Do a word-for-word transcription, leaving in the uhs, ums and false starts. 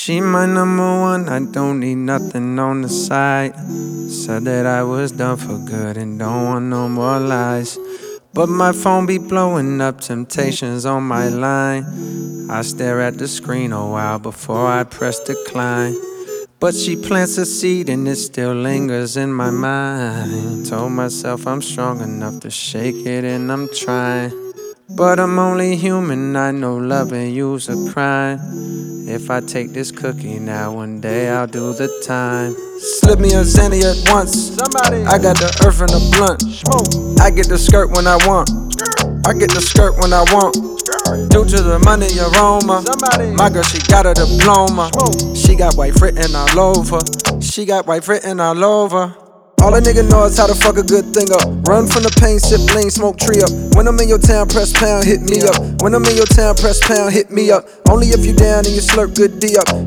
She my number one, I don't need nothing on the side. Said that I was done for good and don't want no more lies. But my phone be blowing up, temptations on my line. I stare at the screen a while before I press decline. But she plants a seed and it still lingers in my mind. Told myself I'm strong enough to shake it and I'm trying. But I'm only human, I know loving you's a crime. If I take this cookie now, one day I'll do the time. Slip me a Xanny at once. Somebody. I got the earth and the blunt. Smoke. I get the skirt when I want. I get the skirt when I want. Due to the money aroma. Somebody. My girl, she got a diploma. Smoke. She got white written all over. She got white written all over. All a nigga know is how to fuck a good thing up. Run from the pain, sip lean, smoke tree up. When I'm in your town, press pound, hit me up. When I'm in your town, press pound, hit me up. Only if you down and you slurp good D up.